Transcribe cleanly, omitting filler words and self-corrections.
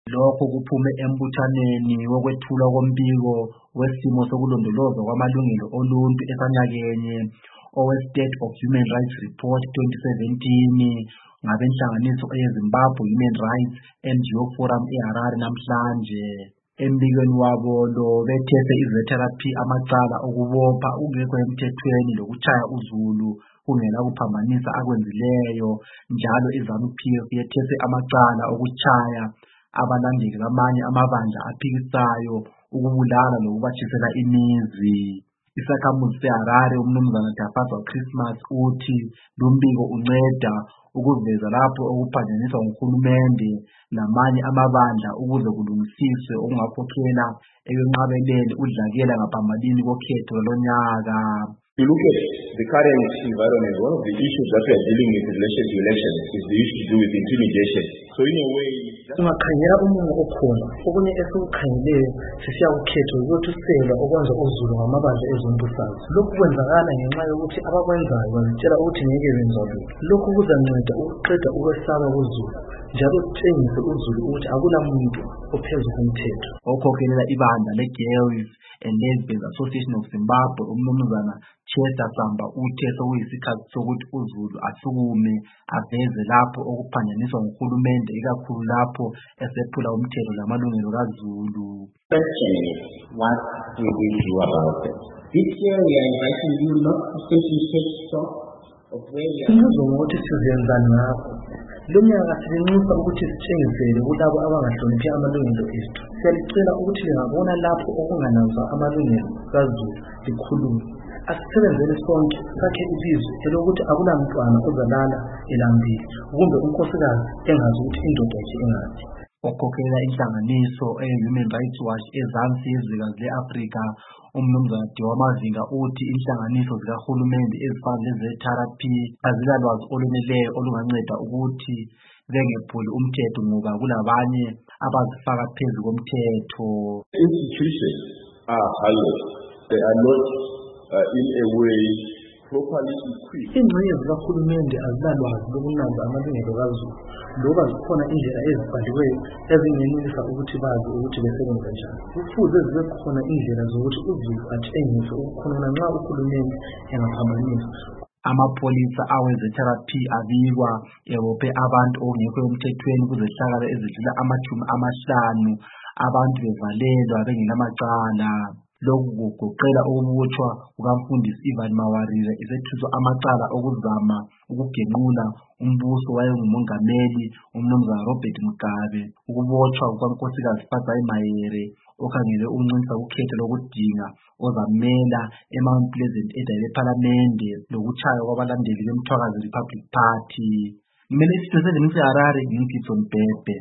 Lokho kuphume embuthaneni wokwethulwa kombiko wesimo sokulondolozwa kwamalungelo oluntu esanyakenye owe-State of Human Rights Report 2017 ngabenhlanganiso eyeZimbabwe Human Rights NGO Forum eHarare namhlanje. Embikweni wabo lo bethese izetherapy amacala okubopha ungekho emthethweni lokutshaya uzulu kungela kuphambanisa akwenzileyo, njalo iZANU-PF yethese amacala okutshaya abalandeli bamanye amabandla aphikisayo, ukubulala lokubatshisela imizi. Isakhamuzi seHarare uMnumzana Dafatswa Christmas uthi lumbiko unceda ukuveza lapho okuphanjaniswa nguhulumende namanye amabandla ukuze kulungisiswe okungakhokhela ekwenqabeleni udlakela ngaphambilini kokhetho lonyaka. You look at the current environment, one of the issues that we are dealing with in relation to elections is the issue to do with intimidation. So in a way, ungakhangela umungu okhona okunye esikukhangeleyo sisiya ukhetho ukuthuselwa okwenza uzulu ngamabandla ezombusazwe. Lokhu kwenzakala ngenxa yokuthi abakwenzayo bazitshela ukuthi ngeke benza lutho. Lokhu kuzanceda ukuqeda ukwesaba kuzulu njalo kutshengise uzulu ukuthi akulamuntu ophezu komthetho. Okhokhelela ibandla le-Gays and Lesbians Association of Zimbabwe uMnumzana Chester Samba uthe sokuyisikhathi sokuthi uzulu asukume aveze lapho okuphanjaniswa nguhulumende ikakhulu lapho esephula umthetho lamalungelo kaZulu. Question is, what do we do about it? This year we are inviting you not to simply take stock of where we are. Umbuzo ngokuthi sizenzani ngakho. Lo nyaka silinxusa ukuthi sitshengisele kulabo abangahloniphi amalungelo ethu. Siyalicela ukuthi lingabona lapho okungananzwa amalungelo kaZulu likhulume. Asisebenzeni sonke sakhe izizwe elokuthi akulamntwana ozalala elambile kumbe unkosikazi engazi ukuthi indoda yakhe engathi. Okhokhelela inhlanganiso Human Rights Watch ezansi yezwekazi le-Afrika uMnumzana Diwa Mavinga uthi inhlanganiso zikahulumende ezifana leze-therapy azilalwazi olweneleyo olunganceda ukuthi bengephuli umthetho ngoba kulabanye abazifaka phezu komthetho. Institutions are hollow. They are not in a way properly equipped. Ingxenye zikahulumende azilalwazi lokunanza amalungelo kaZulu loba zikhona indlela ezibhaliweyo ezingenelisa ukuthi bazi ukuthi besebenza njani. Kufuze zibe khona indlela zokuthi uzulu atshengise ukukhonona nxa uhulumende engaphambanisa. Amapolisa aweze-therapy abikwa ebophe abantu okungekho emthethweni kuzehlakala ezidlula 50 abantu bevalelwa bengelamacala. Lokhu kugoqela ukubotshwa kukamfundisi Ivan Mawarire isethuswa amacala okuzama ukugenqula umbuso wayengumongameli uMnumzana Robert Mugabe, ukubotshwa kukankosikazi Fatsayi Mayere okhangele ukuncintiswa kukhetho lokudinga ozamela eMount Pleasant edale lephalamende lokutshaywa kwabalandeli beMthwakazi Republic Party. Mina isitho seZimbabwe Harare ngingiphiso Mbhebhe.